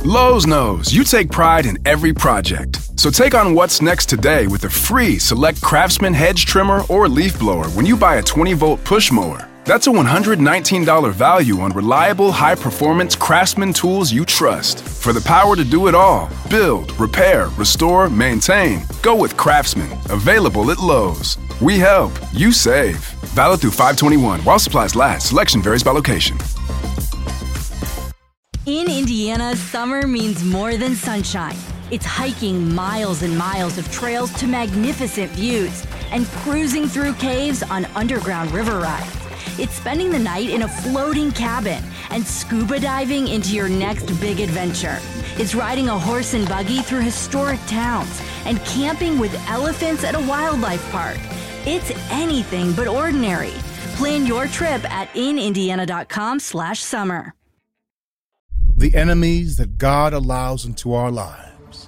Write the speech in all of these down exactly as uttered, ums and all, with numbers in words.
Lowe's knows you take pride in every project. So take on what's next today with a free Select Craftsman hedge trimmer or leaf blower when you buy a twenty volt push mower. That's a one hundred nineteen dollars value on reliable, high-performance Craftsman tools you trust. For the power to do it all, build, repair, restore, maintain, go with Craftsman. Available at Lowe's. We help, you save. Valid through five twenty-one while supplies last. Selection varies by location. In Indiana, summer means more than sunshine. It's hiking miles and miles of trails to magnificent views and cruising through caves on underground river rides. It's spending the night in a floating cabin and scuba diving into your next big adventure. It's riding a horse and buggy through historic towns and camping with elephants at a wildlife park. It's anything but ordinary. Plan your trip at inindiana.com slash summer. The enemies that God allows into our lives.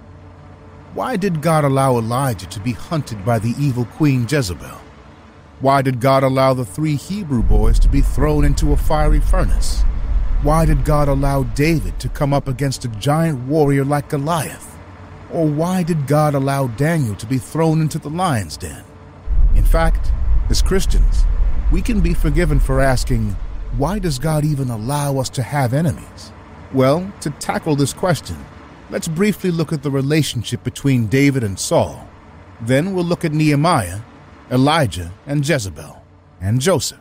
Why did God allow Elijah to be hunted by the evil Queen Jezebel? Why did God allow the three Hebrew boys to be thrown into a fiery furnace? Why did God allow David to come up against a giant warrior like Goliath? Or why did God allow Daniel to be thrown into the lion's den? In fact, as Christians, we can be forgiven for asking, why does God even allow us to have enemies? Well, to tackle this question, let's briefly look at the relationship between David and Saul. Then we'll look at Nehemiah, Elijah and Jezebel, and Joseph.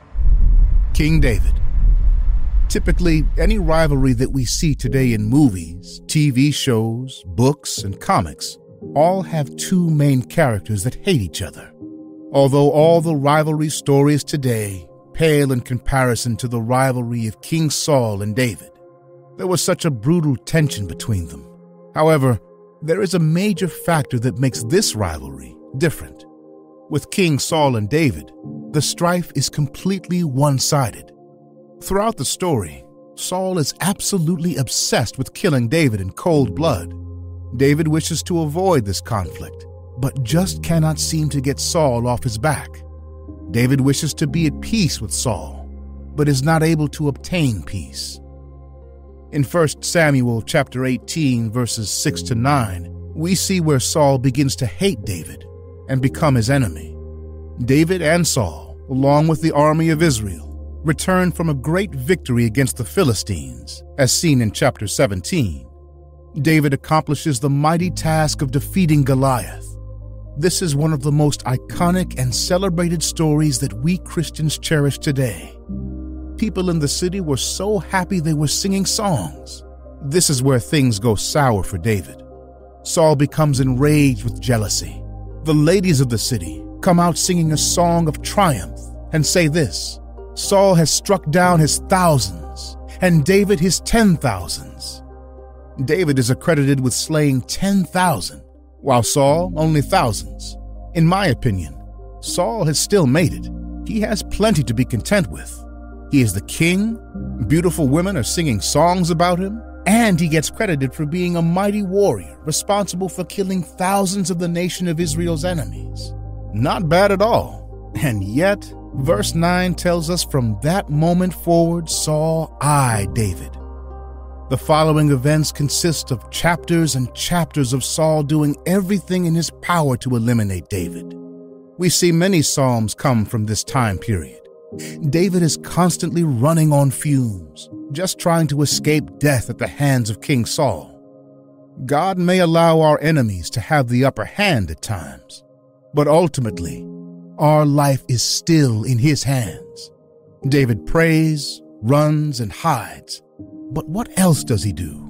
King David. Typically, any rivalry that we see today in movies, T V shows, books, and comics all have two main characters that hate each other. Although all the rivalry stories today pale in comparison to the rivalry of King Saul and David, there was such a brutal tension between them. However, there is a major factor that makes this rivalry different. With King Saul and David, the strife is completely one-sided. Throughout the story, Saul is absolutely obsessed with killing David in cold blood. David wishes to avoid this conflict, but just cannot seem to get Saul off his back. David wishes to be at peace with Saul, but is not able to obtain peace. In First Samuel chapter eighteen, verses six to nine, we see where Saul begins to hate David and become his enemy. David and Saul, along with the army of Israel, returned from a great victory against the Philistines, as seen in chapter seventeen. David accomplishes the mighty task of defeating Goliath. This is one of the most iconic and celebrated stories that we Christians cherish today. People in the city were so happy they were singing songs. This is where things go sour for David. Saul becomes enraged with jealousy. The ladies of the city come out singing a song of triumph and say this: Saul has struck down his thousands, and David his ten thousands. David is accredited with slaying ten thousand, while Saul only thousands. In my opinion, Saul has still made it. He has plenty to be content with. He is the king, beautiful women are singing songs about him, and he gets credited for being a mighty warrior responsible for killing thousands of the nation of Israel's enemies. Not bad at all. And yet, verse nine tells us from that moment forward, Saul eyed David. The following events consist of chapters and chapters of Saul doing everything in his power to eliminate David. We see many psalms come from this time period. David is constantly running on fumes, just trying to escape death at the hands of King Saul. God may allow our enemies to have the upper hand at times, but ultimately, our life is still in his hands. David prays, runs, and hides. But what else does he do?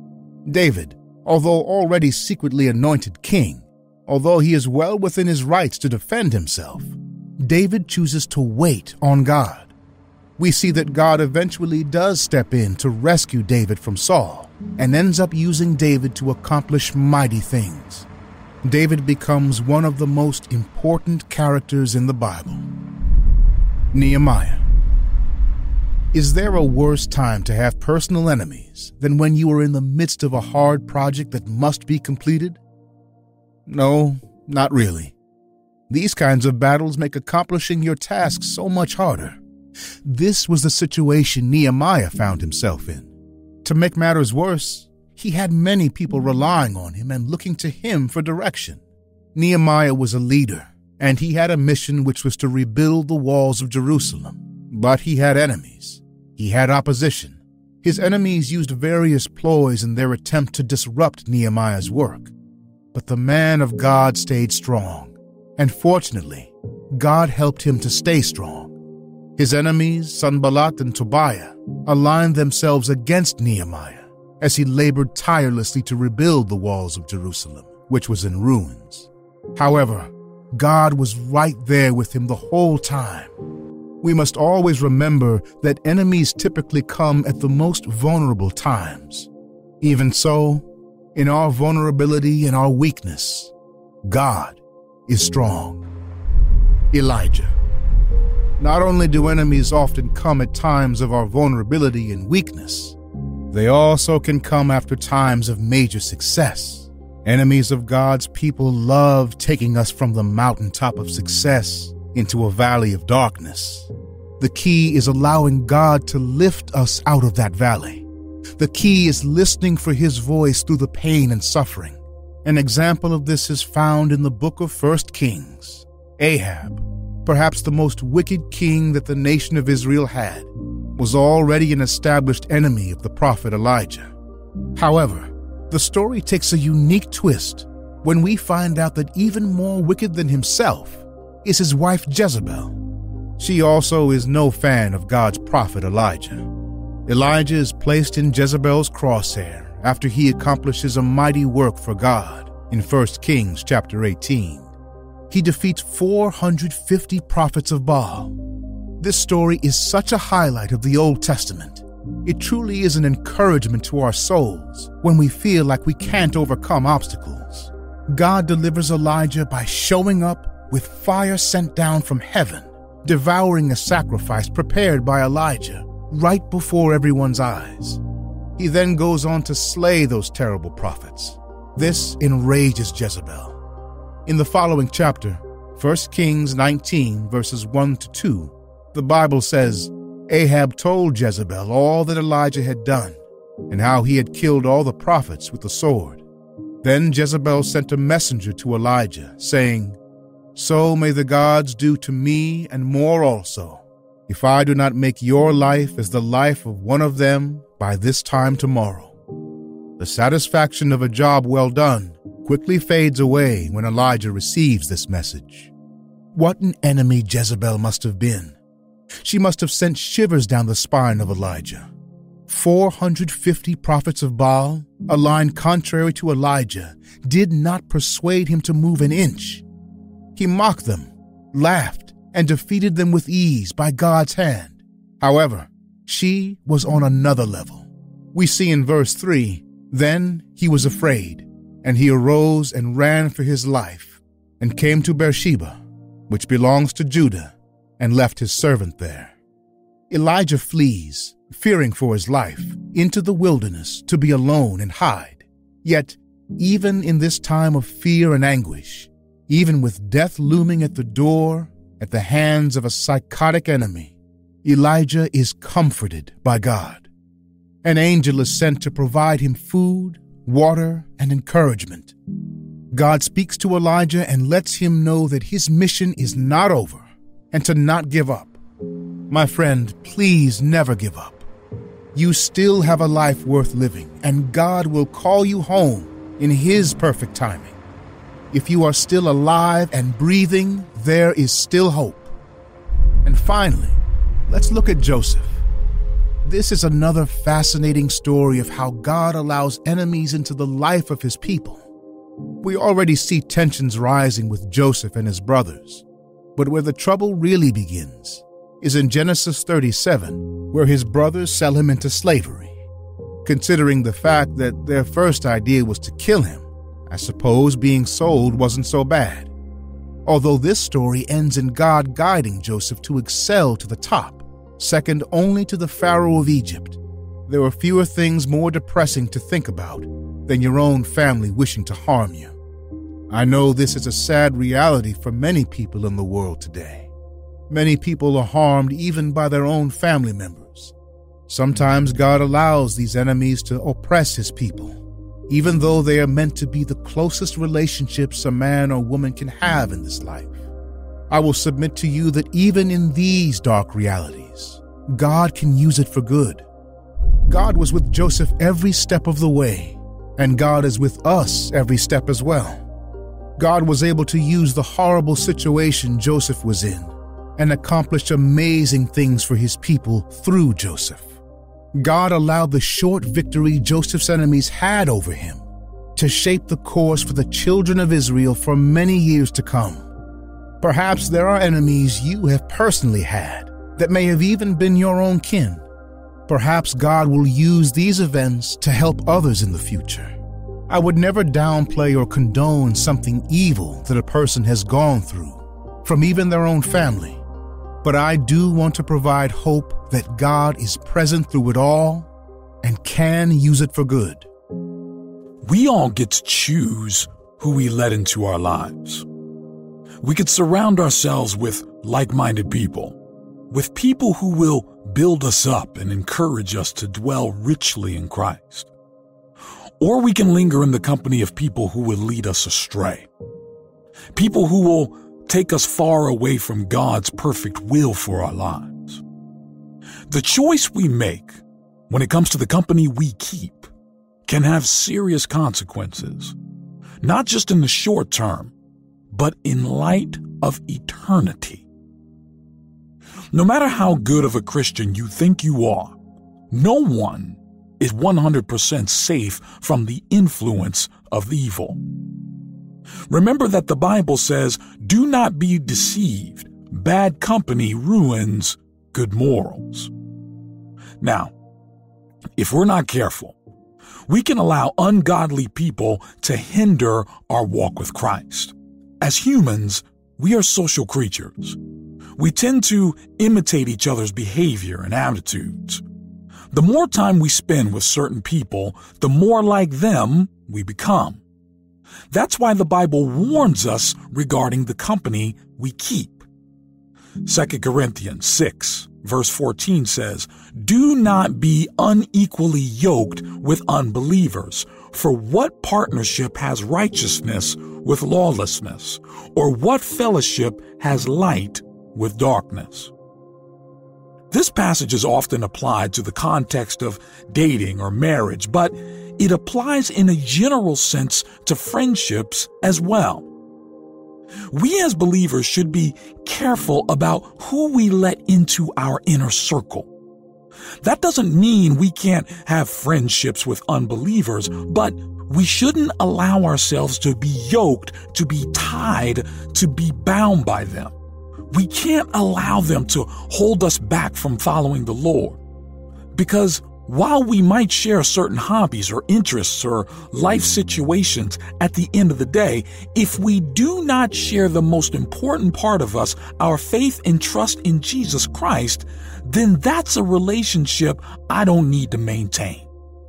David, although already secretly anointed king, although he is well within his rights to defend himself, David chooses to wait on God. We see that God eventually does step in to rescue David from Saul and ends up using David to accomplish mighty things. David becomes one of the most important characters in the Bible. Nehemiah. Is there a worse time to have personal enemies than when you are in the midst of a hard project that must be completed? No, not really. These kinds of battles make accomplishing your task so much harder. This was the situation Nehemiah found himself in. to make matters worse, he had many people relying on him and looking to him for direction. Nehemiah was a leader, and he had a mission which was to rebuild the walls of Jerusalem. But he had enemies. He had opposition. His enemies used various ploys in their attempt to disrupt Nehemiah's work. But the man of God stayed strong, and fortunately, God helped him to stay strong. His enemies, Sanballat and Tobiah, aligned themselves against Nehemiah as he labored tirelessly to rebuild the walls of Jerusalem, which was in ruins. However, God was right there with him the whole time. We must always remember that enemies typically come at the most vulnerable times. Even so, in our vulnerability and our weakness, God is strong. Elijah. Not only do enemies often come at times of our vulnerability and weakness, they also can come after times of major success. Enemies of God's people love taking us from the mountaintop of success into a valley of darkness. The key is allowing God to lift us out of that valley. The key is listening for his voice through the pain and suffering. An example of this is found in the book of First Kings. Ahab, perhaps the most wicked king that the nation of Israel had, was already an established enemy of the prophet Elijah. However, the story takes a unique twist when we find out that even more wicked than himself is his wife Jezebel. She also is no fan of God's prophet Elijah. Elijah is placed in Jezebel's crosshair after he accomplishes a mighty work for God in First Kings chapter eighteen. He defeats four hundred fifty prophets of Baal. This story is such a highlight of the Old Testament. It truly is an encouragement to our souls when we feel like we can't overcome obstacles. God delivers Elijah by showing up with fire sent down from heaven, devouring a sacrifice prepared by Elijah right before everyone's eyes. He then goes on to slay those terrible prophets. This enrages Jezebel. In the following chapter, First Kings nineteen, verses one to two, the Bible says, Ahab told Jezebel all that Elijah had done and how he had killed all the prophets with the sword. Then Jezebel sent a messenger to Elijah, saying, So may the gods do to me and more also, if I do not make your life as the life of one of them by this time tomorrow. The satisfaction of a job well done quickly fades away when Elijah receives this message. What an enemy Jezebel must have been. She must have sent shivers down the spine of Elijah. four hundred fifty prophets of Baal, aligned contrary to Elijah, did not persuade him to move an inch. He mocked them, laughed, and defeated them with ease by God's hand. However, she was on another level. We see in verse three, Then he was afraid, and he arose and ran for his life, and came to Beersheba, which belongs to Judah, and left his servant there. Elijah flees, fearing for his life, into the wilderness to be alone and hide. Yet, even in this time of fear and anguish, even with death looming at the door at the hands of a psychotic enemy, Elijah is comforted by God. An angel is sent to provide him food, water, and encouragement. God speaks to Elijah and lets him know that his mission is not over, and to not give up. My friend, please never give up. You still have a life worth living, and God will call you home in his perfect timing. If you are still alive and breathing, there is still hope. And finally, let's look at Joseph. This is another fascinating story of how God allows enemies into the life of his people. We already see tensions rising with Joseph and his brothers. But where the trouble really begins is in Genesis thirty-seven, where his brothers sell him into slavery. Considering the fact that their first idea was to kill him, I suppose being sold wasn't so bad. Although this story ends in God guiding Joseph to excel to the top, second only to the Pharaoh of Egypt, there are fewer things more depressing to think about than your own family wishing to harm you. I know this is a sad reality for many people in the world today. Many people are harmed even by their own family members. Sometimes God allows these enemies to oppress his people, even though they are meant to be the closest relationships a man or woman can have in this life. I will submit to you that even in these dark realities, God can use it for good. God was with Joseph every step of the way, and God is with us every step as well. God was able to use the horrible situation Joseph was in and accomplish amazing things for his people through Joseph. God allowed the short victory Joseph's enemies had over him to shape the course for the children of Israel for many years to come. Perhaps there are enemies you have personally had that may have even been your own kin. Perhaps God will use these events to help others in the future. I would never downplay or condone something evil that a person has gone through, from even their own family. But I do want to provide hope that God is present through it all and can use it for good. We all get to choose who we let into our lives. We could surround ourselves with like-minded people, with people who will build us up and encourage us to dwell richly in Christ. Or we can linger in the company of people who will lead us astray, people who will take us far away from God's perfect will for our lives. The choice we make when it comes to the company we keep can have serious consequences, not just in the short term, but in light of eternity. No matter how good of a Christian you think you are, no one is one hundred percent safe from the influence of evil. Remember that the Bible says, "Do not be deceived. Bad company ruins good morals." Now, if we're not careful, we can allow ungodly people to hinder our walk with Christ. As humans, we are social creatures. We tend to imitate each other's behavior and attitudes. The more time we spend with certain people, the more like them we become. That's why the Bible warns us regarding the company we keep. Second Corinthians six, verse fourteen says, "Do not be unequally yoked with unbelievers, for what partnership has righteousness with lawlessness? Or what fellowship has light with darkness?" This passage is often applied to the context of dating or marriage, but it applies in a general sense to friendships as well. We as believers should be careful about who we let into our inner circle. That doesn't mean we can't have friendships with unbelievers, but we shouldn't allow ourselves to be yoked, to be tied, to be bound by them. We can't allow them to hold us back from following the Lord. Because while we might share certain hobbies or interests or life situations, at the end of the day, if we do not share the most important part of us, our faith and trust in Jesus Christ, then that's a relationship I don't need to maintain.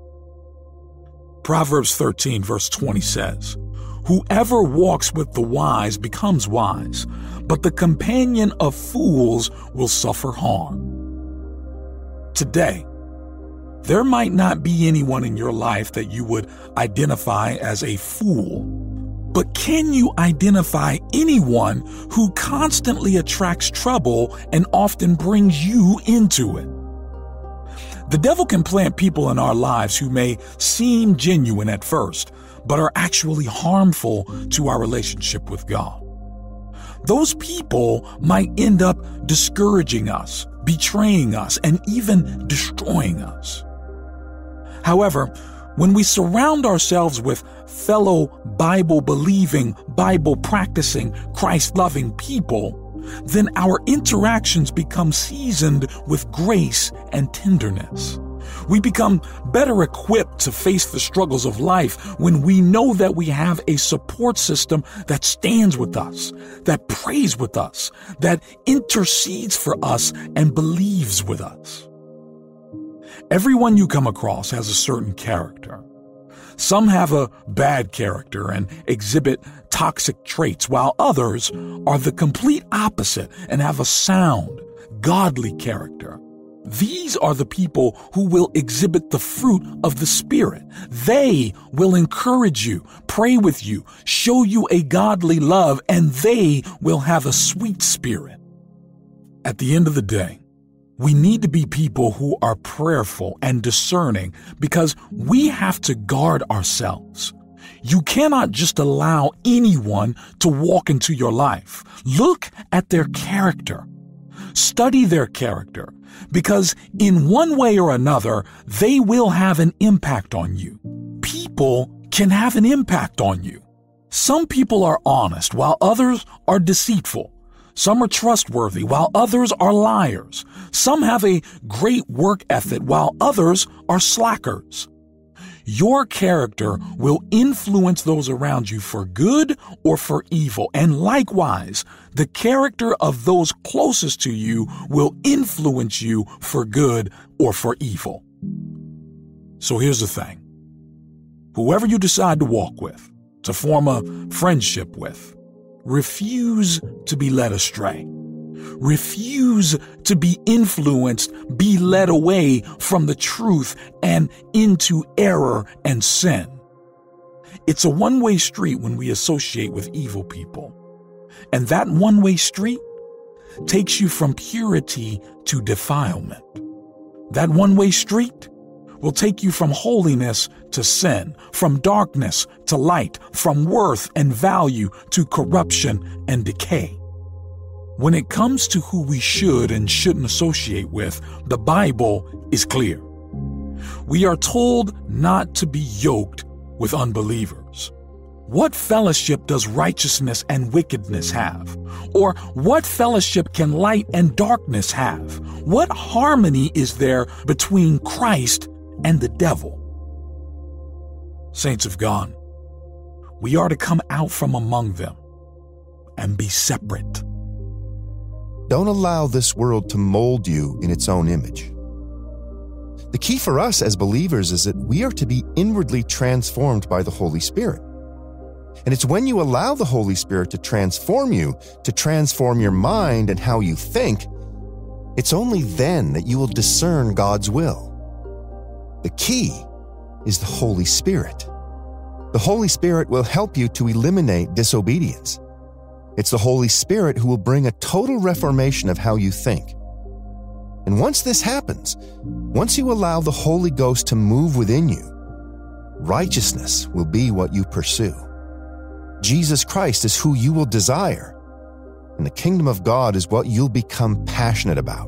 Proverbs thirteen verse twenty says, "Whoever walks with the wise becomes wise, but the companion of fools will suffer harm." Today, there might not be anyone in your life that you would identify as a fool, but can you identify anyone who constantly attracts trouble and often brings you into it? The devil can plant people in our lives who may seem genuine at first, but are actually harmful to our relationship with God. Those people might end up discouraging us, betraying us, and even destroying us. However, when we surround ourselves with fellow Bible-believing, Bible-practicing, Christ-loving people, then our interactions become seasoned with grace and tenderness. We become better equipped to face the struggles of life when we know that we have a support system that stands with us, that prays with us, that intercedes for us, and believes with us. Everyone you come across has a certain character. Some have a bad character and exhibit toxic traits, while others are the complete opposite and have a sound, godly character. These are the people who will exhibit the fruit of the Spirit. They will encourage you, pray with you, show you a godly love, and they will have a sweet spirit. At the end of the day, we need to be people who are prayerful and discerning because we have to guard ourselves. You cannot just allow anyone to walk into your life. Look at their character. Study their character, because in one way or another, they will have an impact on you. People can have an impact on you. Some people are honest, while others are deceitful. Some are trustworthy, while others are liars. Some have a great work ethic, while others are slackers. Your character will influence those around you for good or for evil, and likewise, the character of those closest to you will influence you for good or for evil. So here's the thing. Whoever you decide to walk with, to form a friendship with, refuse to be led astray. Refuse to be influenced, be led away from the truth and into error and sin. It's a one-way street when we associate with evil people. And that one-way street takes you from purity to defilement. That one-way street will take you from holiness to sin, from darkness to light, from worth and value to corruption and decay. When it comes to who we should and shouldn't associate with, the Bible is clear. We are told not to be yoked with unbelievers. What fellowship does righteousness and wickedness have? Or what fellowship can light and darkness have? What harmony is there between Christ and the devil? Saints of God, we are to come out from among them and be separate. Don't allow this world to mold you in its own image. The key for us as believers is that we are to be inwardly transformed by the Holy Spirit. And it's when you allow the Holy Spirit to transform you, to transform your mind and how you think, it's only then that you will discern God's will. The key is the Holy Spirit. The Holy Spirit will help you to eliminate disobedience. It's the Holy Spirit who will bring a total reformation of how you think. And once this happens, once you allow the Holy Ghost to move within you, righteousness will be what you pursue. Jesus Christ is who you will desire, and the kingdom of God is what you'll become passionate about.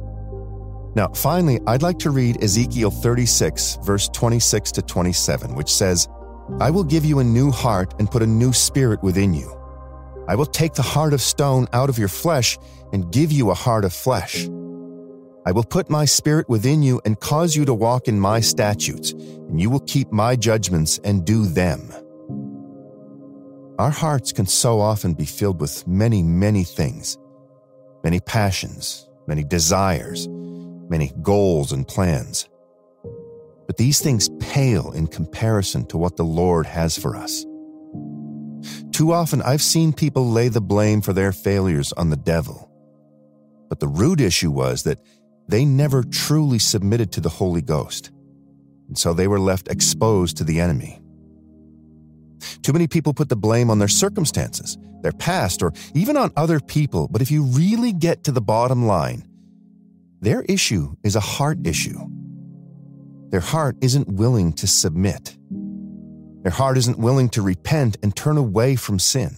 Now, finally, I'd like to read Ezekiel thirty-six, verse twenty-six to twenty-seven, which says, "I will give you a new heart and put a new spirit within you. I will take the heart of stone out of your flesh and give you a heart of flesh. I will put my spirit within you and cause you to walk in my statutes, and you will keep my judgments and do them." Our hearts can so often be filled with many, many things, many passions, many desires, many goals and plans. But these things pale in comparison to what the Lord has for us. Too often I've seen people lay the blame for their failures on the devil. But the root issue was that they never truly submitted to the Holy Ghost, and so they were left exposed to the enemy. Too many people put the blame on their circumstances, their past, or even on other people, but if you really get to the bottom line, their issue is a heart issue. Their heart isn't willing to submit. Their heart isn't willing to repent and turn away from sin.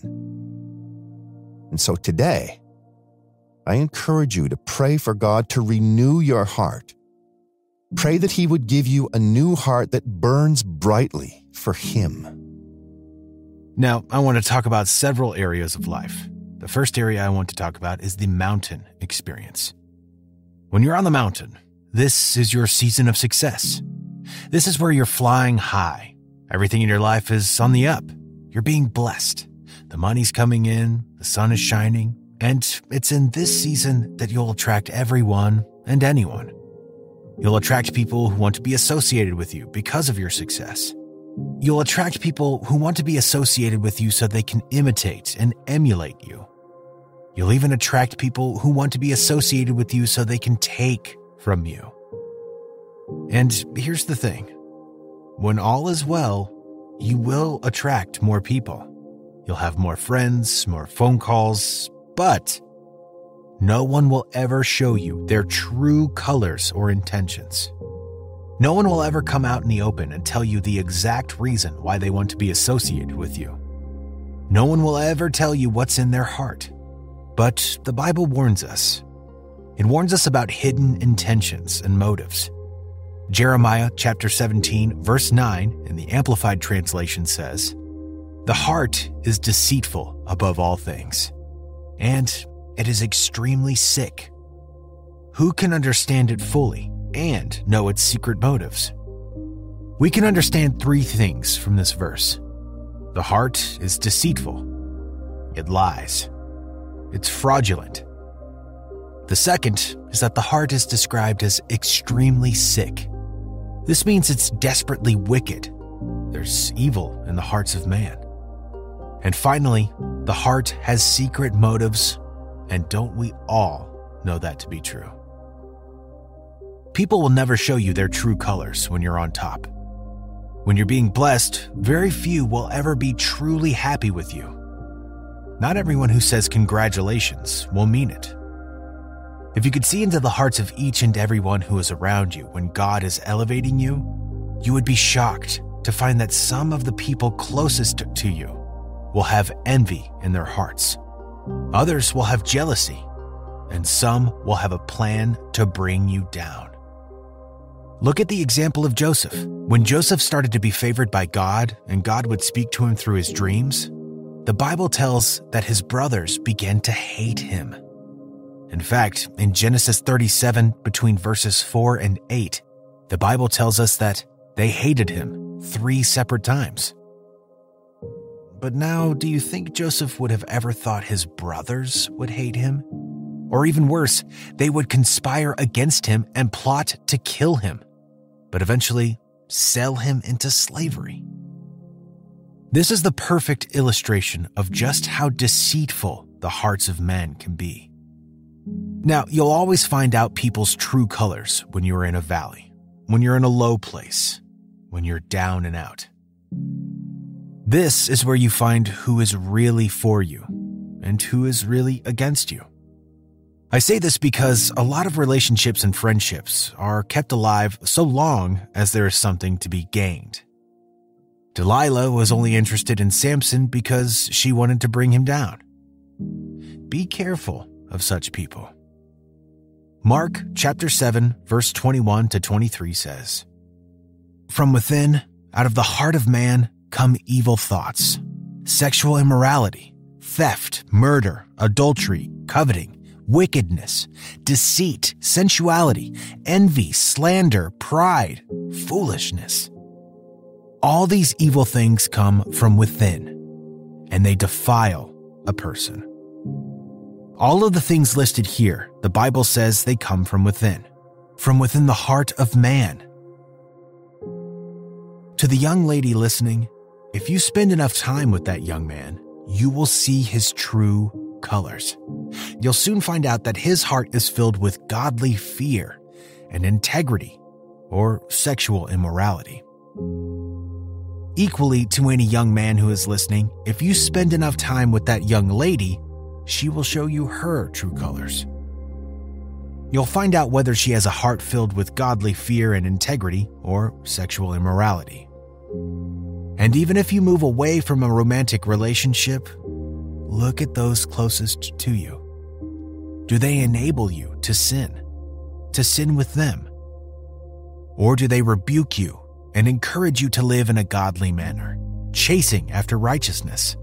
And so today, I encourage you to pray for God to renew your heart. Pray that He would give you a new heart that burns brightly for Him. Now, I want to talk about several areas of life. The first area I want to talk about is the mountain experience. When you're on the mountain, this is your season of success. This is where you're flying high. Everything in your life is on the up. You're being blessed. The money's coming in, the sun is shining, and it's in this season that you'll attract everyone and anyone. You'll attract people who want to be associated with you because of your success. You'll attract people who want to be associated with you so they can imitate and emulate you. You'll even attract people who want to be associated with you so they can take from you. And here's the thing. When all is well, you will attract more people. You'll have more friends, more phone calls, but no one will ever show you their true colors or intentions. No one will ever come out in the open and tell you the exact reason why they want to be associated with you. No one will ever tell you what's in their heart. But the Bible warns us. It warns us about hidden intentions and motives. Jeremiah chapter seventeen, verse nine in the Amplified Translation says, "The heart is deceitful above all things, and it is extremely sick. Who can understand it fully and know its secret motives?" We can understand three things from this verse. The heart is deceitful. It lies. It's fraudulent. The second is that the heart is described as extremely sick. This means it's desperately wicked. There's evil in the hearts of man. And finally, the heart has secret motives, and don't we all know that to be true? People will never show you their true colors when you're on top. When you're being blessed, very few will ever be truly happy with you. Not everyone who says congratulations will mean it. If you could see into the hearts of each and everyone who is around you when God is elevating you, you would be shocked to find that some of the people closest to you will have envy in their hearts. Others will have jealousy, and some will have a plan to bring you down. Look at the example of Joseph. When Joseph started to be favored by God and God would speak to him through his dreams, the Bible tells that his brothers began to hate him. In fact, in Genesis thirty-seven, between verses four and eight, the Bible tells us that they hated him three separate times. But now, do you think Joseph would have ever thought his brothers would hate him? Or even worse, they would conspire against him and plot to kill him, but eventually sell him into slavery. This is the perfect illustration of just how deceitful the hearts of men can be. Now, you'll always find out people's true colors when you're in a valley, when you're in a low place, when you're down and out. This is where you find who is really for you and who is really against you. I say this because a lot of relationships and friendships are kept alive so long as there is something to be gained. Delilah was only interested in Samson because she wanted to bring him down. Be careful of such people. Mark chapter seven, verse twenty-one to twenty-three says, "From within, out of the heart of man, come evil thoughts, sexual immorality, theft, murder, adultery, coveting, wickedness, deceit, sensuality, envy, slander, pride, foolishness. All these evil things come from within, and they defile a person." All of the things listed here, the Bible says they come from within, from within the heart of man. To the young lady listening, if you spend enough time with that young man, you will see his true colors. You'll soon find out that his heart is filled with godly fear and integrity or sexual immorality. Equally to any young man who is listening, if you spend enough time with that young lady, she will show you her true colors. You'll find out whether she has a heart filled with godly fear and integrity or sexual immorality. And even if you move away from a romantic relationship, look at those closest to you. Do they enable you to sin, to sin with them? Or do they rebuke you and encourage you to live in a godly manner, chasing after righteousness?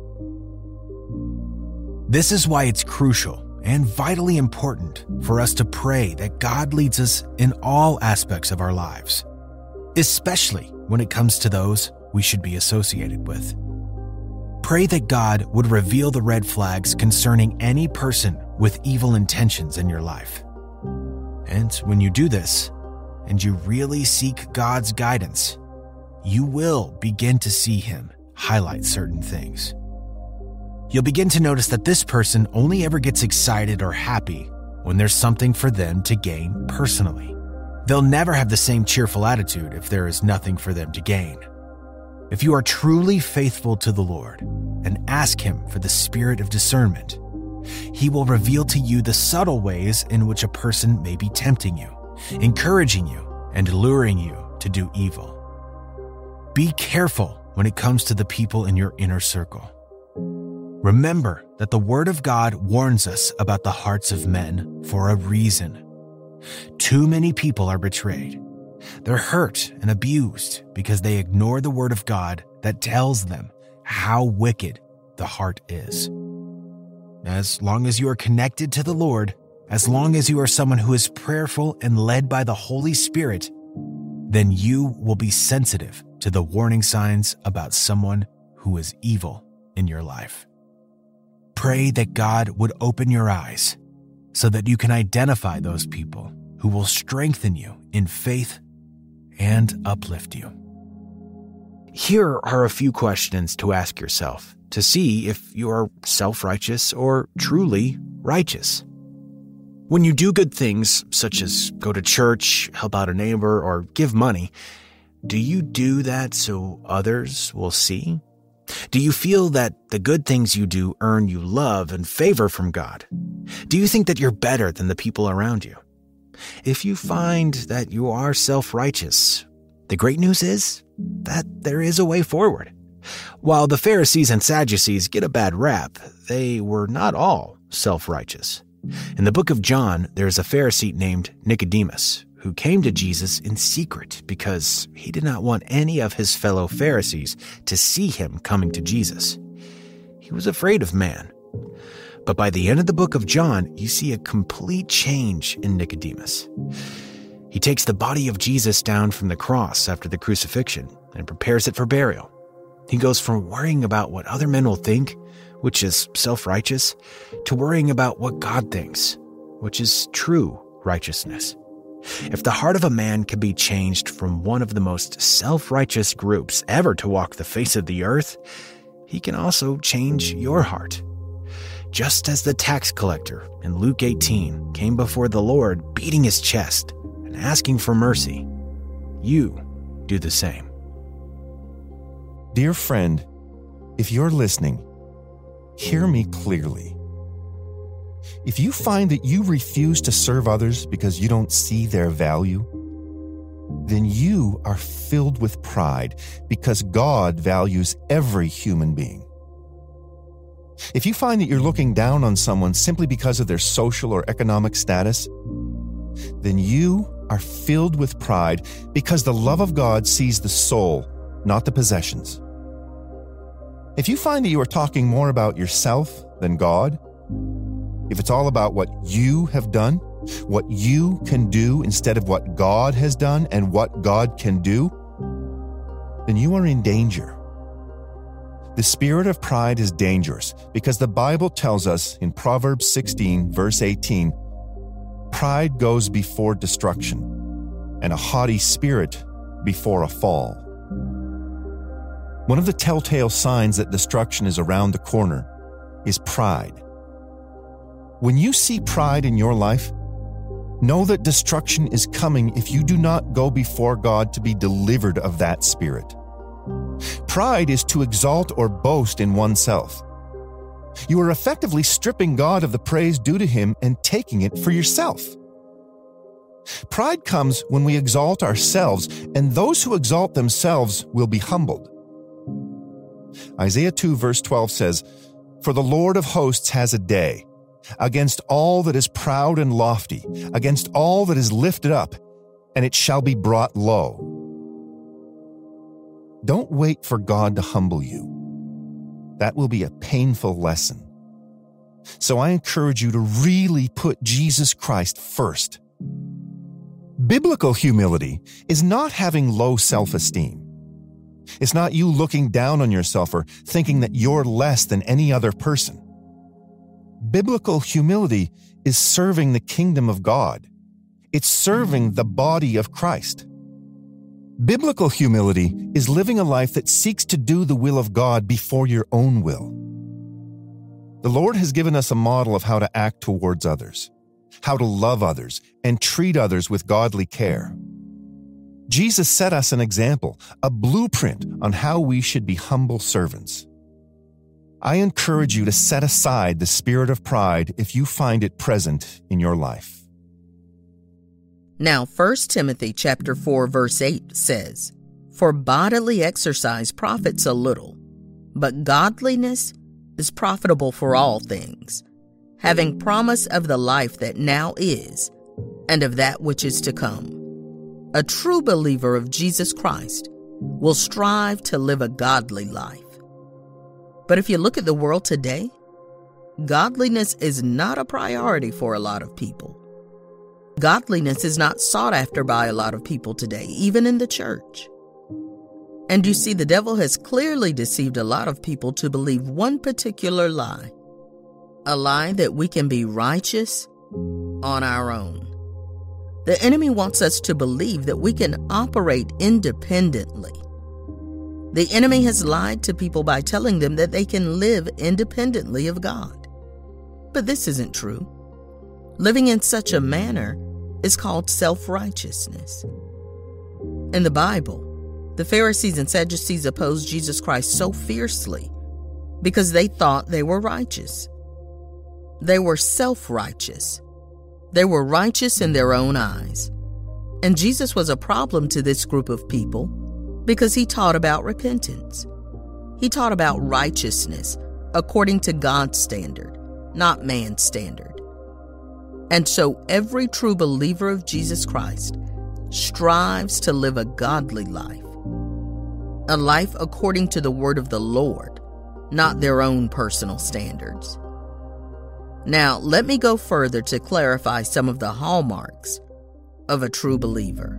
This is why it's crucial and vitally important for us to pray that God leads us in all aspects of our lives, especially when it comes to those we should be associated with. Pray that God would reveal the red flags concerning any person with evil intentions in your life. And when you do this, and you really seek God's guidance, you will begin to see Him highlight certain things. You'll begin to notice that this person only ever gets excited or happy when there's something for them to gain personally. They'll never have the same cheerful attitude if there is nothing for them to gain. If you are truly faithful to the Lord and ask Him for the spirit of discernment, He will reveal to you the subtle ways in which a person may be tempting you, encouraging you, and luring you to do evil. Be careful when it comes to the people in your inner circle. Remember that the Word of God warns us about the hearts of men for a reason. Too many people are betrayed. They're hurt and abused because they ignore the Word of God that tells them how wicked the heart is. As long as you are connected to the Lord, as long as you are someone who is prayerful and led by the Holy Spirit, then you will be sensitive to the warning signs about someone who is evil in your life. Pray that God would open your eyes so that you can identify those people who will strengthen you in faith and uplift you. Here are a few questions to ask yourself to see if you are self-righteous or truly righteous. When you do good things, such as go to church, help out a neighbor, or give money, do you do that so others will see? Do you feel that the good things you do earn you love and favor from God? Do you think that you're better than the people around you? If you find that you are self-righteous, the great news is that there is a way forward. While the Pharisees and Sadducees get a bad rap, they were not all self-righteous. In the book of John, there's a Pharisee named Nicodemus who came to Jesus in secret because he did not want any of his fellow Pharisees to see him coming to Jesus. He was afraid of man. But by the end of the book of John, you see a complete change in Nicodemus. He takes the body of Jesus down from the cross after the crucifixion and prepares it for burial. He goes from worrying about what other men will think, which is self-righteous, to worrying about what God thinks, which is true righteousness. If the heart of a man can be changed from one of the most self-righteous groups ever to walk the face of the earth, he can also change your heart. Just as the tax collector in Luke eighteen came before the Lord beating his chest and asking for mercy, you do the same. Dear friend, if you're listening, hear me clearly. If you find that you refuse to serve others because you don't see their value, then you are filled with pride because God values every human being. If you find that you're looking down on someone simply because of their social or economic status, then you are filled with pride because the love of God sees the soul, not the possessions. If you find that you are talking more about yourself than God, if it's all about what you have done, what you can do instead of what God has done and what God can do, then you are in danger. The spirit of pride is dangerous because the Bible tells us in Proverbs sixteen, verse eighteen, pride goes before destruction, and a haughty spirit before a fall. One of the telltale signs that destruction is around the corner is pride. When you see pride in your life, know that destruction is coming if you do not go before God to be delivered of that spirit. Pride is to exalt or boast in oneself. You are effectively stripping God of the praise due to Him and taking it for yourself. Pride comes when we exalt ourselves, and those who exalt themselves will be humbled. Isaiah two verse twelve says, "For the Lord of hosts has a day against all that is proud and lofty, against all that is lifted up, and it shall be brought low." Don't wait for God to humble you. That will be a painful lesson. So I encourage you to really put Jesus Christ first. Biblical humility is not having low self-esteem. It's not you looking down on yourself or thinking that you're less than any other person. Biblical humility is serving the kingdom of God. It's serving the body of Christ. Biblical humility is living a life that seeks to do the will of God before your own will. The Lord has given us a model of how to act towards others, how to love others, and treat others with godly care. Jesus set us an example, a blueprint on how we should be humble servants. I encourage you to set aside the spirit of pride if you find it present in your life. Now, First Timothy chapter four, verse eight says, "For bodily exercise profits a little, but godliness is profitable for all things, having promise of the life that now is, and of that which is to come." A true believer of Jesus Christ will strive to live a godly life. But if you look at the world today, godliness is not a priority for a lot of people. Godliness is not sought after by a lot of people today, even in the church. And you see, the devil has clearly deceived a lot of people to believe one particular lie, a lie that we can be righteous on our own. The enemy wants us to believe that we can operate independently. The enemy has lied to people by telling them that they can live independently of God. But this isn't true. Living in such a manner is called self-righteousness. In the Bible, the Pharisees and Sadducees opposed Jesus Christ so fiercely because they thought they were righteous. They were self-righteous. They were righteous in their own eyes. And Jesus was a problem to this group of people because he taught about repentance. He taught about righteousness according to God's standard, not man's standard. And so every true believer of Jesus Christ strives to live a godly life, a life according to the word of the Lord, not their own personal standards. Now, let me go further to clarify some of the hallmarks of a true believer.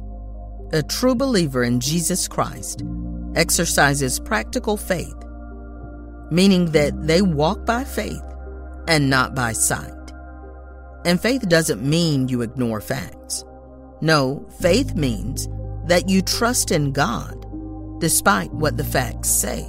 A true believer in Jesus Christ exercises practical faith, meaning that they walk by faith and not by sight. And faith doesn't mean you ignore facts. No, faith means that you trust in God despite what the facts say.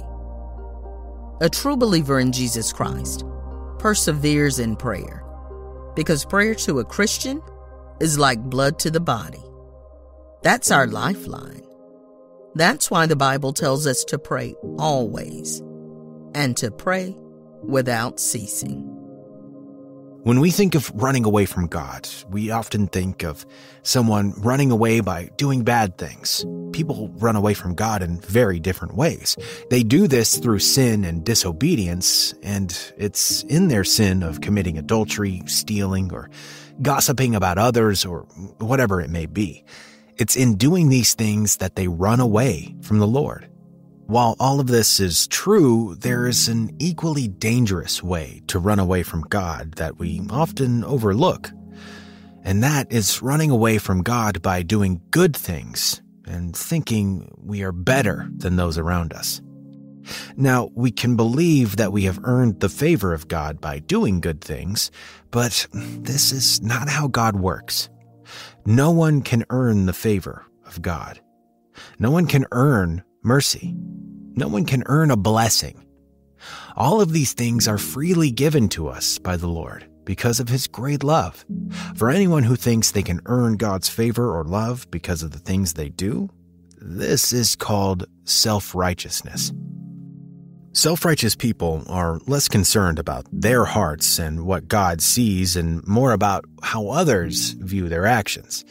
A true believer in Jesus Christ perseveres in prayer, because prayer to a Christian is like blood to the body. That's our lifeline. That's why the Bible tells us to pray always and to pray without ceasing. When we think of running away from God, we often think of someone running away by doing bad things. People run away from God in very different ways. They do this through sin and disobedience, and it's in their sin of committing adultery, stealing, or gossiping about others, or whatever it may be. It's in doing these things that they run away from the Lord. While all of this is true, there is an equally dangerous way to run away from God that we often overlook. And that is running away from God by doing good things and thinking we are better than those around us. Now, we can believe that we have earned the favor of God by doing good things, but this is not how God works. No one can earn the favor of God. No one can earn mercy. No one can earn a blessing. All of these things are freely given to us by the Lord because of his great love. For anyone who thinks they can earn God's favor or love because of the things they do, this is called self-righteousness. Self-righteous people are less concerned about their hearts and what God sees and more about how others view their actions.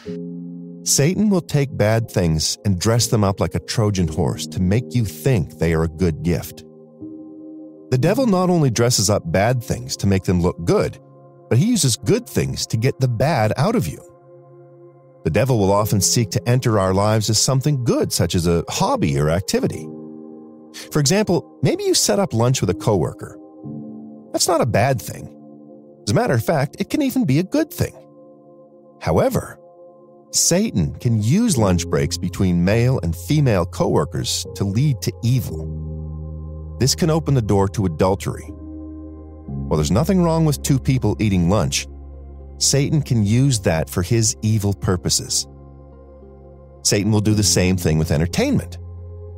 Satan will take bad things and dress them up like a Trojan horse to make you think they are a good gift. The devil not only dresses up bad things to make them look good, but he uses good things to get the bad out of you. The devil will often seek to enter our lives as something good, such as a hobby or activity. For example, maybe you set up lunch with a coworker. That's not a bad thing. As a matter of fact, it can even be a good thing. However, Satan can use lunch breaks between male and female coworkers to lead to evil. This can open the door to adultery. While there's nothing wrong with two people eating lunch, Satan can use that for his evil purposes. Satan will do the same thing with entertainment.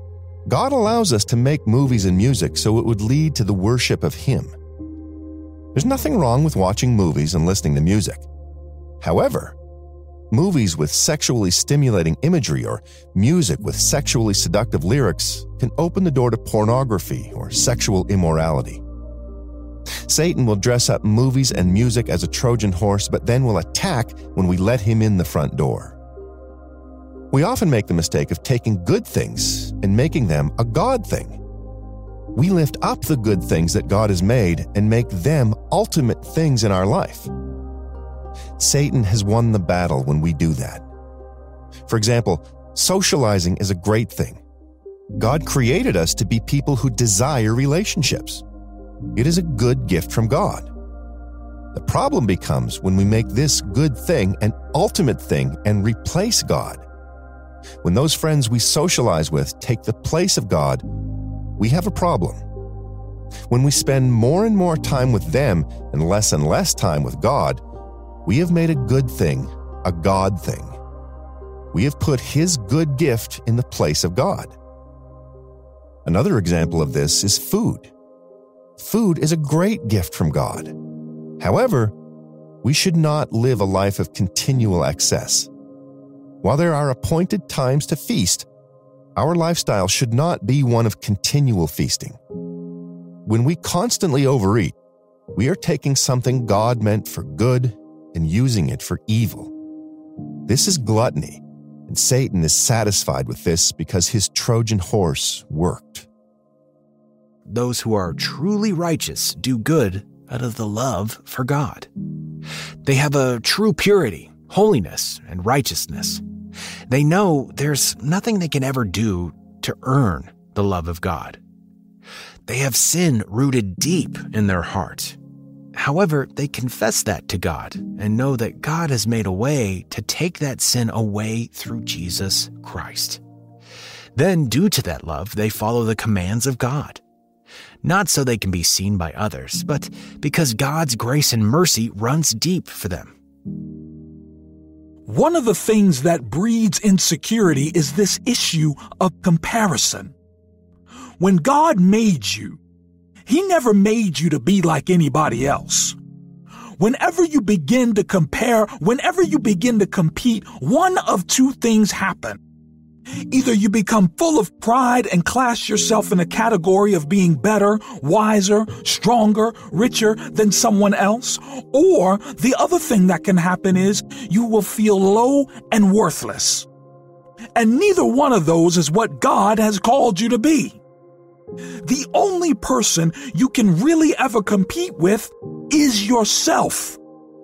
God allows us to make movies and music so it would lead to the worship of him. There's nothing wrong with watching movies and listening to music. However, movies with sexually stimulating imagery or music with sexually seductive lyrics can open the door to pornography or sexual immorality. Satan will dress up movies and music as a Trojan horse, but then will attack when we let him in the front door. We often make the mistake of taking good things and making them a God thing. We lift up the good things that God has made and make them ultimate things in our life. Satan has won the battle when we do that. For example, socializing is a great thing. God created us to be people who desire relationships. It is a good gift from God. The problem becomes when we make this good thing an ultimate thing and replace God. When those friends we socialize with take the place of God, we have a problem. When we spend more and more time with them and less and less time with God, we have made a good thing a God thing. We have put His good gift in the place of God. Another example of this is food. Food is a great gift from God. However, we should not live a life of continual excess. While there are appointed times to feast, our lifestyle should not be one of continual feasting. When we constantly overeat, we are taking something God meant for good and using it for evil. This is gluttony, and Satan is satisfied with this because his Trojan horse worked. Those who are truly righteous do good out of the love for God. They have a true purity, holiness, and righteousness. They know there's nothing they can ever do to earn the love of God. They have sin rooted deep in their heart. However, they confess that to God and know that God has made a way to take that sin away through Jesus Christ. Then, due to that love, they follow the commands of God. Not so they can be seen by others, but because God's grace and mercy runs deep for them. One of the things that breeds insecurity is this issue of comparison. When God made you, He never made you to be like anybody else. Whenever you begin to compare, whenever you begin to compete, one of two things happen. Either you become full of pride and class yourself in a category of being better, wiser, stronger, richer than someone else, or the other thing that can happen is you will feel low and worthless. And neither one of those is what God has called you to be. The only person you can really ever compete with is yourself.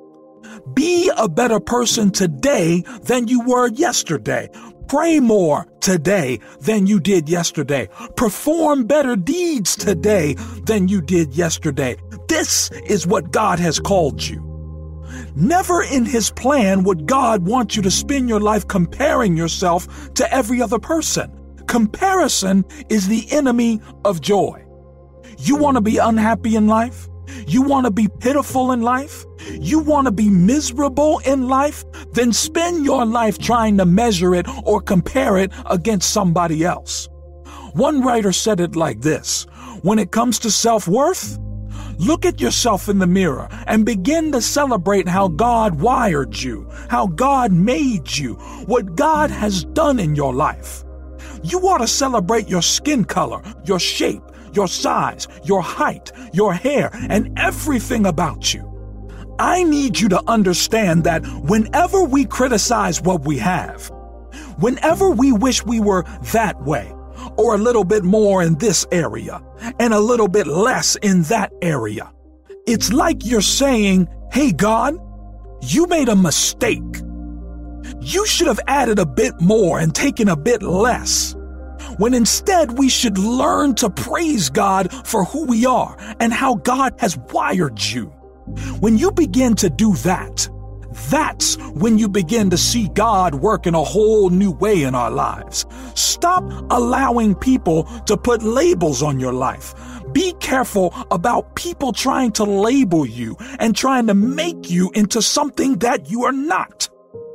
Be a better person today than you were yesterday. Pray more today than you did yesterday. Perform better deeds today than you did yesterday. This is what God has called you. Never in His plan would God want you to spend your life comparing yourself to every other person. Comparison is the enemy of joy. You want to be unhappy in life? You want to be pitiful in life? You want to be miserable in life? Then spend your life trying to measure it or compare it against somebody else. One writer said it like this: when it comes to self-worth, look at yourself in the mirror and begin to celebrate how God wired you, how God made you, what God has done in your life. You ought to celebrate your skin color, your shape, your size, your height, your hair, and everything about you. I need you to understand that whenever we criticize what we have, whenever we wish we were that way, or a little bit more in this area, and a little bit less in that area, it's like you're saying, hey God, you made a mistake. You should have added a bit more and taken a bit less. When instead we should learn to praise God for who we are and how God has wired you. When you begin to do that, that's when you begin to see God work in a whole new way in our lives. Stop allowing people to put labels on your life. Be careful about people trying to label you and trying to make you into something that you are not.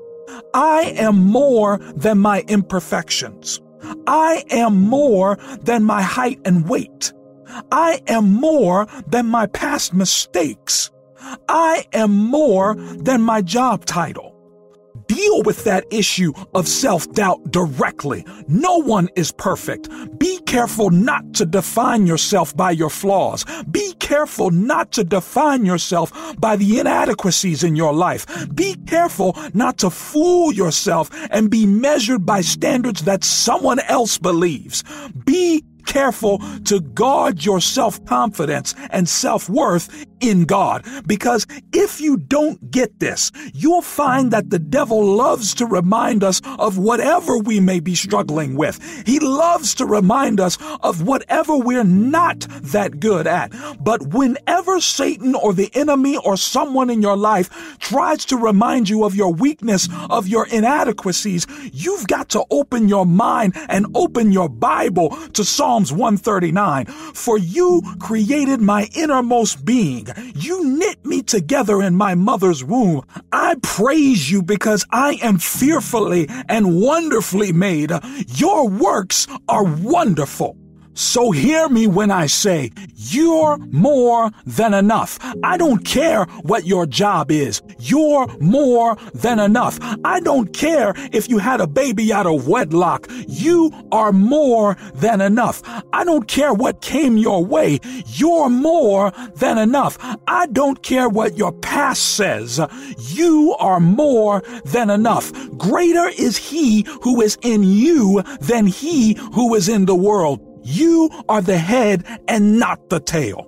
I am more than my imperfections. I am more than my height and weight. I am more than my past mistakes. I am more than my job title. Deal with that issue of self-doubt directly. No one is perfect. Be careful not to define yourself by your flaws. Be careful not to define yourself by the inadequacies in your life. Be careful not to fool yourself and be measured by standards that someone else believes. Be careful to guard your self-confidence and self-worth in God, because if you don't get this, you'll find that the devil loves to remind us of whatever we may be struggling with. He loves to remind us of whatever we're not that good at. But whenever Satan or the enemy or someone in your life tries to remind you of your weakness, of your inadequacies, you've got to open your mind and open your Bible to Psalms one thirty-nine. For you created my innermost being. You knit me together in my mother's womb. I praise you because I am fearfully and wonderfully made. Your works are wonderful. So hear me when I say, you're more than enough. I don't care what your job is. You're more than enough. I don't care if you had a baby out of wedlock. You are more than enough. I don't care what came your way. You're more than enough. I don't care what your past says. You are more than enough. Greater is he who is in you than he who is in the world. You are the head and not the tail.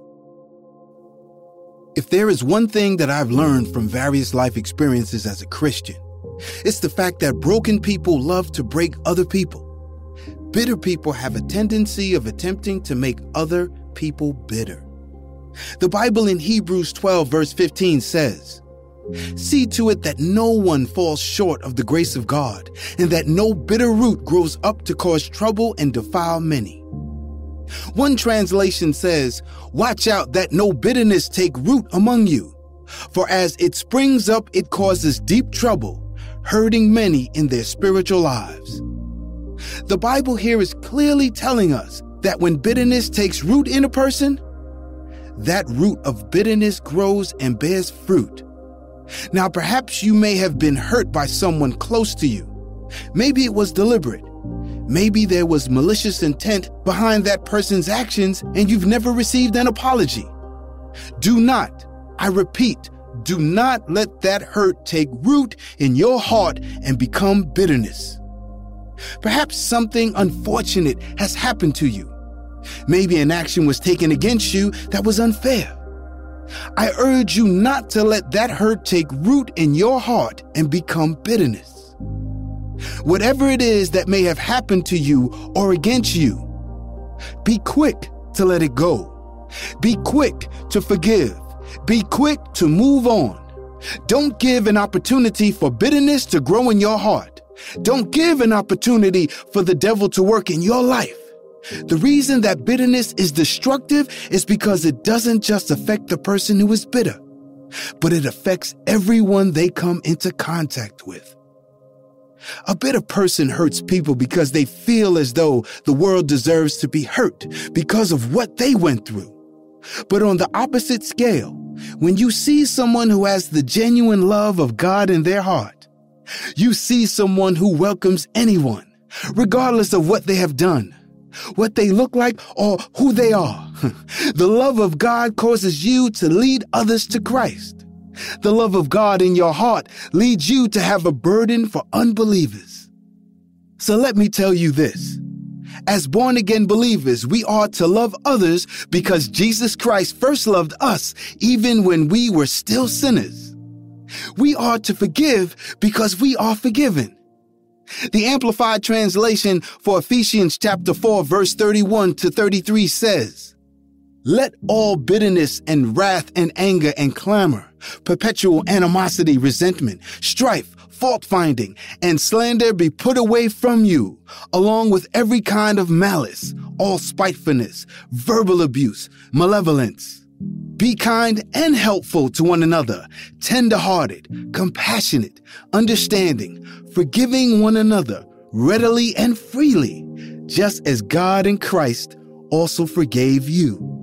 If there is one thing that I've learned from various life experiences as a Christian, it's the fact that broken people love to break other people. Bitter people have a tendency of attempting to make other people bitter. The Bible in Hebrews twelve verse fifteen says, "See to it that no one falls short of the grace of God, and that no bitter root grows up to cause trouble and defile many." One translation says, "Watch out that no bitterness take root among you, for as it springs up, it causes deep trouble, hurting many in their spiritual lives." The Bible here is clearly telling us that when bitterness takes root in a person, that root of bitterness grows and bears fruit. Now, perhaps you may have been hurt by someone close to you. Maybe it was deliberate. Maybe there was malicious intent behind that person's actions and you've never received an apology. Do not, I repeat, do not let that hurt take root in your heart and become bitterness. Perhaps something unfortunate has happened to you. Maybe an action was taken against you that was unfair. I urge you not to let that hurt take root in your heart and become bitterness. Whatever it is that may have happened to you or against you, be quick to let it go. Be quick to forgive. Be quick to move on. Don't give an opportunity for bitterness to grow in your heart. Don't give an opportunity for the devil to work in your life. The reason that bitterness is destructive is because it doesn't just affect the person who is bitter, but it affects everyone they come into contact with. A bitter person hurts people because they feel as though the world deserves to be hurt because of what they went through. But on the opposite scale, when you see someone who has the genuine love of God in their heart, you see someone who welcomes anyone, regardless of what they have done, what they look like, or who they are. The love of God causes you to lead others to Christ. The love of God in your heart leads you to have a burden for unbelievers. So let me tell you this. As born-again believers, we are to love others because Jesus Christ first loved us even when we were still sinners. We are to forgive because we are forgiven. The Amplified Translation for Ephesians chapter four, verse thirty-one to thirty-three says, "Let all bitterness and wrath and anger and clamor, perpetual animosity, resentment, strife, fault-finding, and slander be put away from you, along with every kind of malice, all spitefulness, verbal abuse, malevolence. Be kind and helpful to one another, tender-hearted, compassionate, understanding, forgiving one another readily and freely, just as God in Christ also forgave you."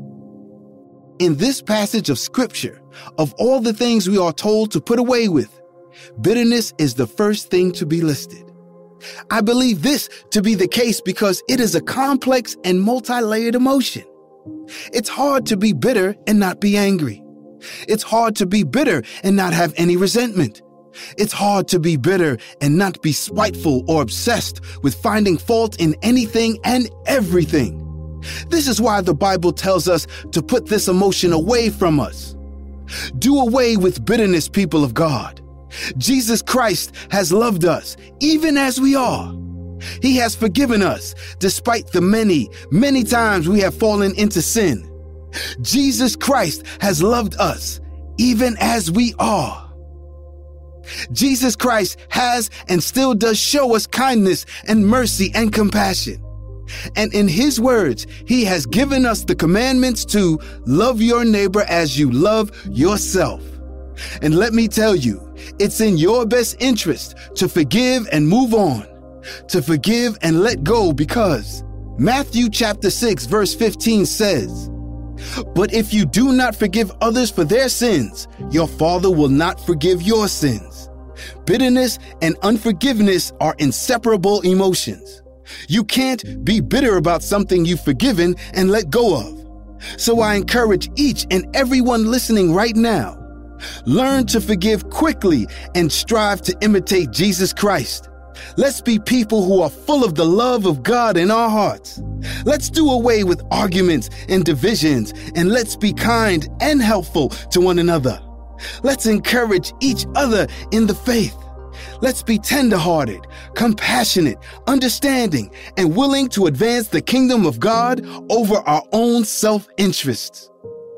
In this passage of scripture, of all the things we are told to put away with, bitterness is the first thing to be listed. I believe this to be the case because it is a complex and multi-layered emotion. It's hard to be bitter and not be angry. It's hard to be bitter and not have any resentment. It's hard to be bitter and not be spiteful or obsessed with finding fault in anything and everything. This is why the Bible tells us to put this emotion away from us. Do away with bitterness, people of God. Jesus Christ has loved us, even as we are. He has forgiven us, despite the many, many times we have fallen into sin. Jesus Christ has loved us, even as we are. Jesus Christ has and still does show us kindness and mercy and compassion. And in his words, he has given us the commandments to love your neighbor as you love yourself. And let me tell you, it's in your best interest to forgive and move on, to forgive and let go, because Matthew chapter six, verse fifteen says, "But if you do not forgive others for their sins, your Father will not forgive your sins." Bitterness and unforgiveness are inseparable emotions. You can't be bitter about something you've forgiven and let go of. So I encourage each and everyone listening right now, learn to forgive quickly and strive to imitate Jesus Christ. Let's be people who are full of the love of God in our hearts. Let's do away with arguments and divisions, and let's be kind and helpful to one another. Let's encourage each other in the faith. Let's be tenderhearted, compassionate, understanding, and willing to advance the kingdom of God over our own self-interests.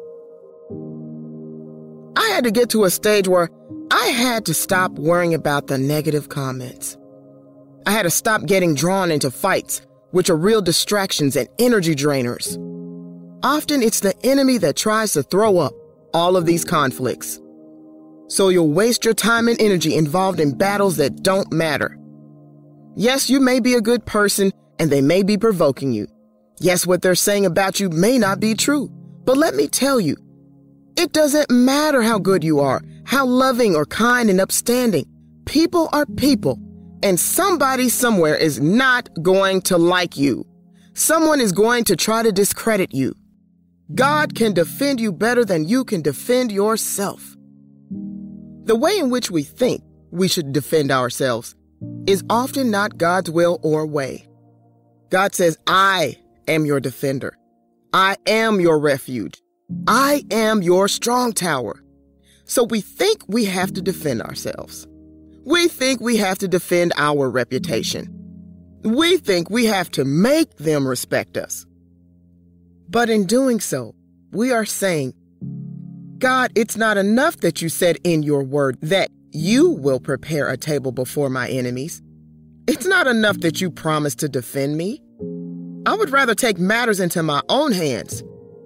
I had to get to a stage where I had to stop worrying about the negative comments. I had to stop getting drawn into fights, which are real distractions and energy drainers. Often it's the enemy that tries to throw up all of these conflicts. So you'll waste your time and energy involved in battles that don't matter. Yes, you may be a good person and they may be provoking you. Yes, what they're saying about you may not be true. But let me tell you, it doesn't matter how good you are, how loving or kind and upstanding. People are people, and somebody somewhere is not going to like you. Someone is going to try to discredit you. God can defend you better than you can defend yourself. The way in which we think we should defend ourselves is often not God's will or way. God says, I am your defender. I am your refuge. I am your strong tower. So we think we have to defend ourselves. We think we have to defend our reputation. We think we have to make them respect us. But in doing so, we are saying, God, it's not enough that you said in your word that you will prepare a table before my enemies. It's not enough that you promised to defend me. I would rather take matters into my own hands.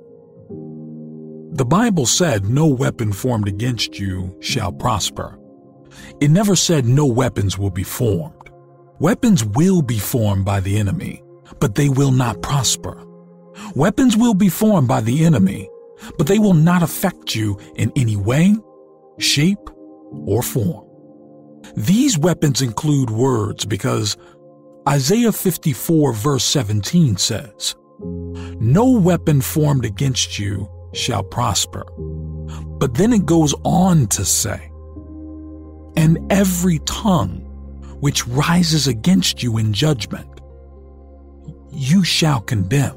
The Bible said no weapon formed against you shall prosper. It never said no weapons will be formed. Weapons will be formed by the enemy, but they will not prosper. Weapons will be formed by the enemy, but they will not affect you in any way, shape, or form. These weapons include words because Isaiah fifty-four verse seventeen says, "No weapon formed against you shall prosper." But then it goes on to say, "And every tongue which rises against you in judgment, you shall condemn."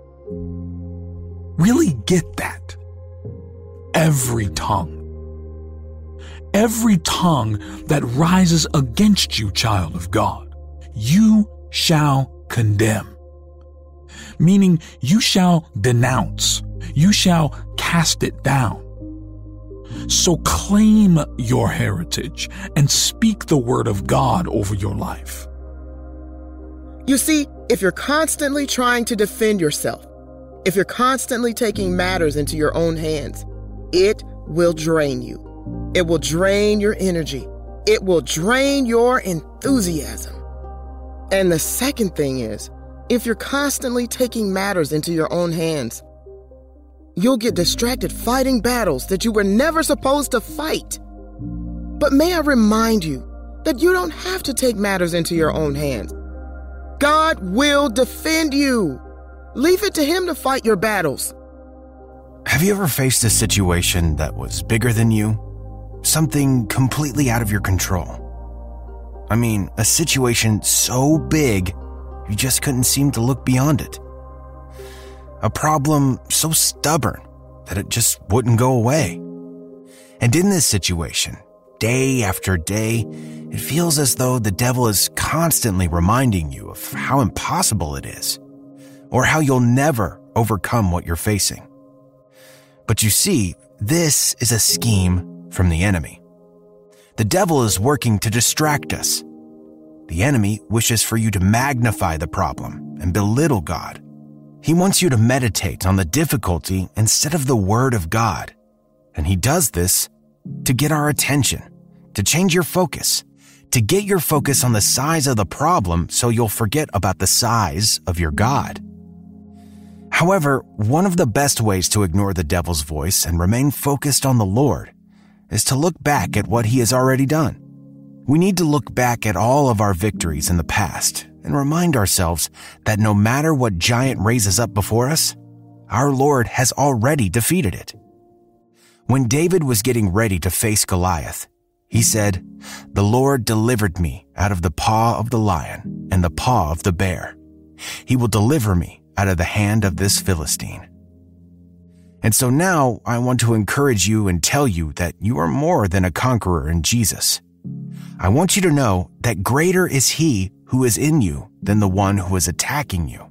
Really get that. Every tongue. Every tongue that rises against you, child of God, you shall condemn. Meaning you shall denounce. You shall cast it down. So claim your heritage and speak the word of God over your life. You see, if you're constantly trying to defend yourself, if you're constantly taking matters into your own hands, it will drain you. It will drain your energy. It will drain your enthusiasm. And the second thing is, if you're constantly taking matters into your own hands, you'll get distracted fighting battles that you were never supposed to fight. But may I remind you that you don't have to take matters into your own hands. God will defend you. Leave it to Him to fight your battles. Have you ever faced a situation that was bigger than you? Something completely out of your control? I mean, a situation so big, you just couldn't seem to look beyond it. A problem so stubborn that it just wouldn't go away. And in this situation, day after day, it feels as though the devil is constantly reminding you of how impossible it is, or how you'll never overcome what you're facing. But you see, this is a scheme from the enemy. The devil is working to distract us. The enemy wishes for you to magnify the problem and belittle God. He wants you to meditate on the difficulty instead of the word of God. And he does this to get our attention, to change your focus, to get your focus on the size of the problem so you'll forget about the size of your God. However, one of the best ways to ignore the devil's voice and remain focused on the Lord is to look back at what he has already done. We need to look back at all of our victories in the past and remind ourselves that no matter what giant raises up before us, our Lord has already defeated it. When David was getting ready to face Goliath, he said, "The Lord delivered me out of the paw of the lion and the paw of the bear. He will deliver me out of the hand of this Philistine." And so now I want to encourage you and tell you that you are more than a conqueror in Jesus. I want you to know that greater is He who is in you than the one who is attacking you.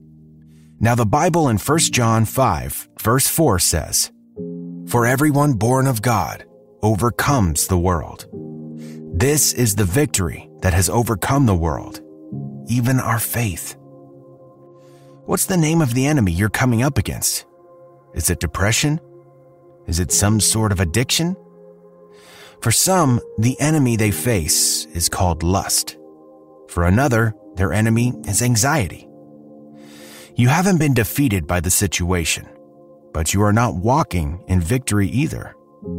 Now the Bible in First John five, verse four says, "For everyone born of God overcomes the world. This is the victory that has overcome the world, even our faith." What's the name of the enemy you're coming up against? Is it depression? Is it some sort of addiction? For some, the enemy they face is called lust. For another, their enemy is anxiety. You haven't been defeated by the situation, but you are not walking in victory either.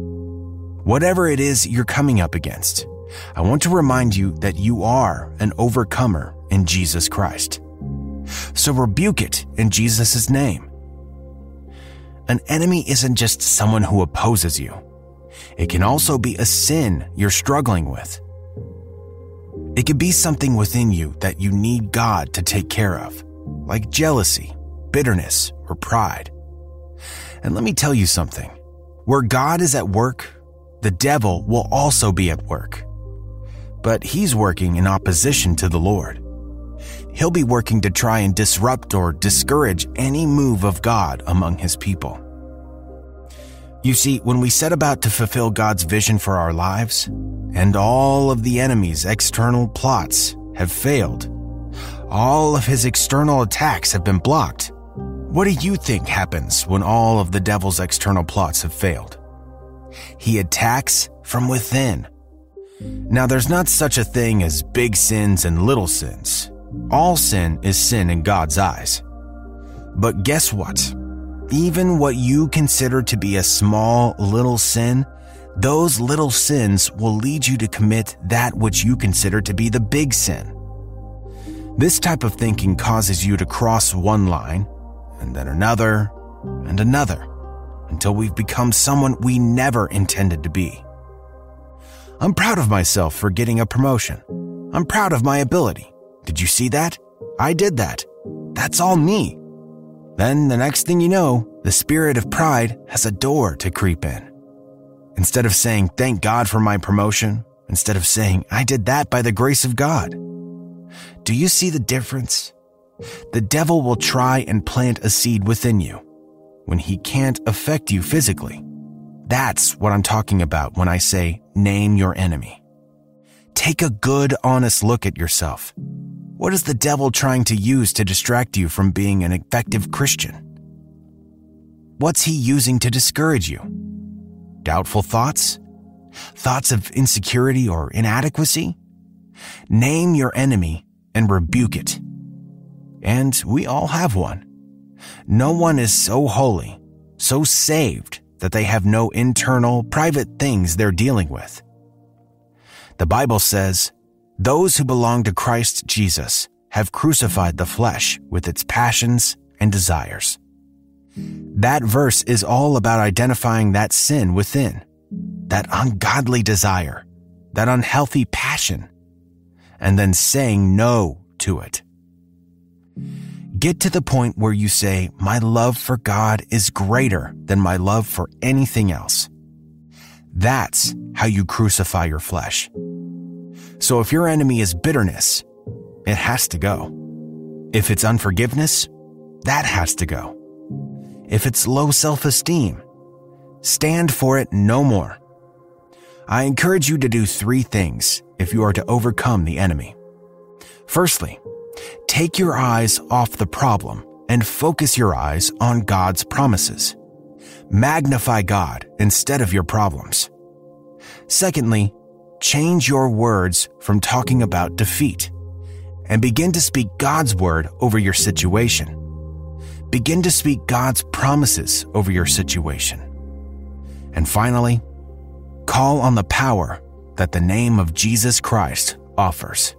Whatever it is you're coming up against, I want to remind you that you are an overcomer in Jesus Christ. So rebuke it in Jesus' name. An enemy isn't just someone who opposes you. It can also be a sin you're struggling with. It could be something within you that you need God to take care of, like jealousy, bitterness, or pride. And let me tell you something. Where God is at work, the devil will also be at work. But he's working in opposition to the Lord. He'll be working to try and disrupt or discourage any move of God among his people. You see, when we set about to fulfill God's vision for our lives, and all of the enemy's external plots have failed, all of his external attacks have been blocked, what do you think happens when all of the devil's external plots have failed? He attacks from within. Now, there's not such a thing as big sins and little sins. All sin is sin in God's eyes. But guess what? Even what you consider to be a small, little sin, those little sins will lead you to commit that which you consider to be the big sin. This type of thinking causes you to cross one line, and then another, and another, until we've become someone we never intended to be. I'm proud of myself for getting a promotion. I'm proud of my ability. Did you see that? I did that. That's all me. Then the next thing you know, the spirit of pride has a door to creep in. Instead of saying, "Thank God for my promotion," instead of saying, "I did that by the grace of God." Do you see the difference? The devil will try and plant a seed within you when he can't affect you physically. That's what I'm talking about when I say, name your enemy. Take a good, honest look at yourself. What is the devil trying to use to distract you from being an effective Christian? What's he using to discourage you? Doubtful thoughts? Thoughts of insecurity or inadequacy? Name your enemy and rebuke it. And we all have one. No one is so holy, so saved that they have no internal, private things they're dealing with. The Bible says, "Those who belong to Christ Jesus have crucified the flesh with its passions and desires." That verse is all about identifying that sin within, that ungodly desire, that unhealthy passion, and then saying no to it. Get to the point where you say, "My love for God is greater than my love for anything else." That's how you crucify your flesh. So if your enemy is bitterness, it has to go. If it's unforgiveness, that has to go. If it's low self-esteem, stand for it no more. I encourage you to do three things if you are to overcome the enemy. Firstly, take your eyes off the problem and focus your eyes on God's promises. Magnify God instead of your problems. Secondly, change your words from talking about defeat and begin to speak God's word over your situation. Begin to speak God's promises over your situation. And finally, call on the power that the name of Jesus Christ offers.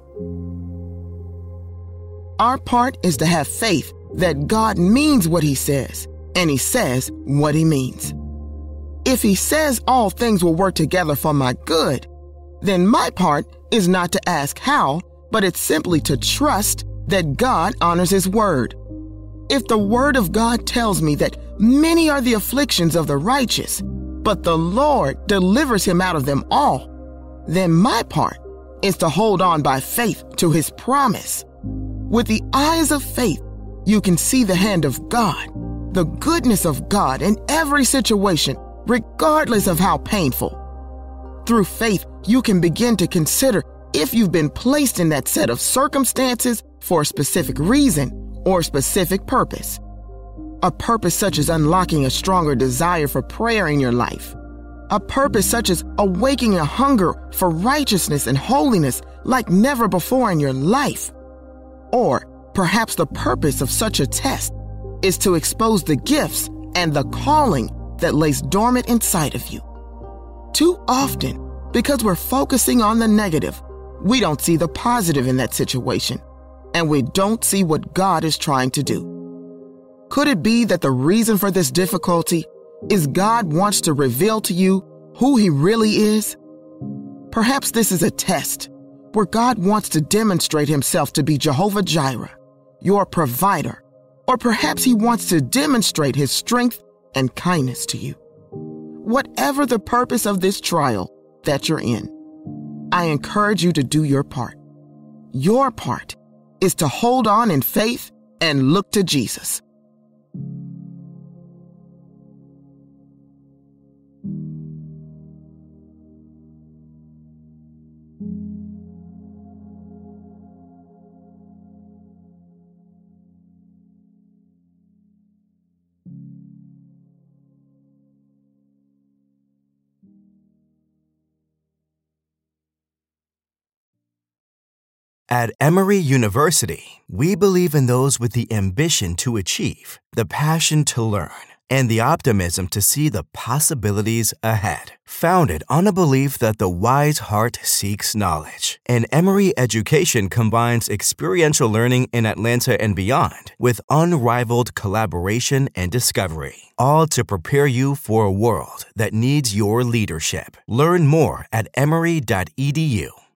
Our part is to have faith that God means what he says, and he says what he means. If he says all things will work together for my good, then my part is not to ask how, but it's simply to trust that God honors his word. If the word of God tells me that many are the afflictions of the righteous, but the Lord delivers him out of them all, then my part is to hold on by faith to his promise. With the eyes of faith, you can see the hand of God, the goodness of God in every situation, regardless of how painful. Through faith, you can begin to consider if you've been placed in that set of circumstances for a specific reason or specific purpose. A purpose such as unlocking a stronger desire for prayer in your life. A purpose such as awakening a hunger for righteousness and holiness like never before in your life. Or perhaps the purpose of such a test is to expose the gifts and the calling that lays dormant inside of you. Too often, because we're focusing on the negative, we don't see the positive in that situation, and we don't see what God is trying to do. Could it be that the reason for this difficulty is God wants to reveal to you who he really is? Perhaps this is a test where God wants to demonstrate himself to be Jehovah Jireh, your provider, or perhaps he wants to demonstrate his strength and kindness to you. Whatever the purpose of this trial that you're in, I encourage you to do your part. Your part is to hold on in faith and look to Jesus. At Emory University, we believe in those with the ambition to achieve, the passion to learn, and the optimism to see the possibilities ahead. Founded on a belief that the wise heart seeks knowledge, and Emory education combines experiential learning in Atlanta and beyond with unrivaled collaboration and discovery, all to prepare you for a world that needs your leadership. Learn more at emory dot e d u.